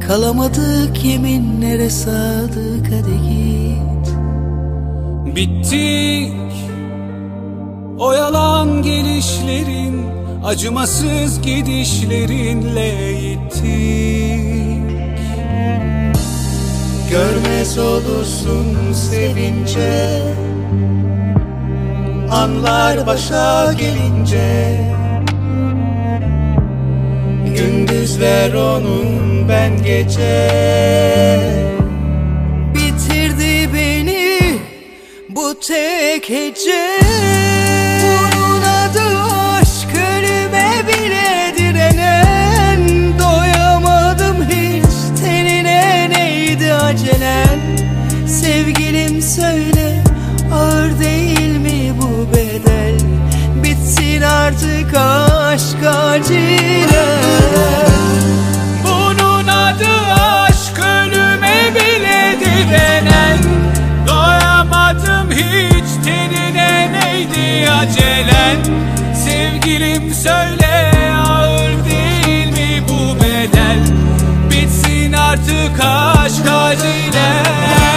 Kalamadık yeminlere sadık, hadi git. Bittik o yalan gelişlerin, acımasız gidişlerinle gittik. Görmez olursun sevince, anlar başa gelince. Gündüzler onun, ben gece. Bitirdi beni bu tek hece. Bunun adı aşk, ölüme bile direnen. Doyamadım hiç tenine, neydi acelen? Sevgilim söyle, ağır değil mi bu bedel? Bitsin artık aşk acilen. Bunun adı aşk, ölüme bile direnen. Doyamadım hiç tenine, neydi acelen? Sevgilim söyle, ağır değil mi bu bedel? Bitsin artık aşk acilen.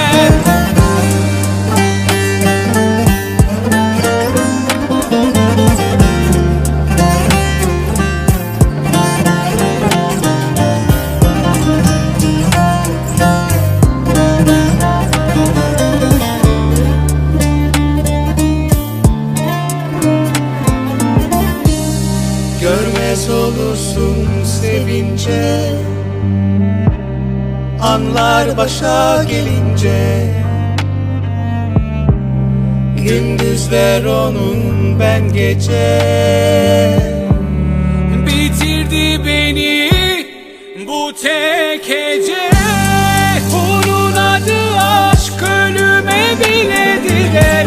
Görmez olursun sevince, anlar başa gelince. Gündüzler onun, ben gece. Bitirdi beni bu tek hece. Bunun adı aşk, ölüme bile direnen.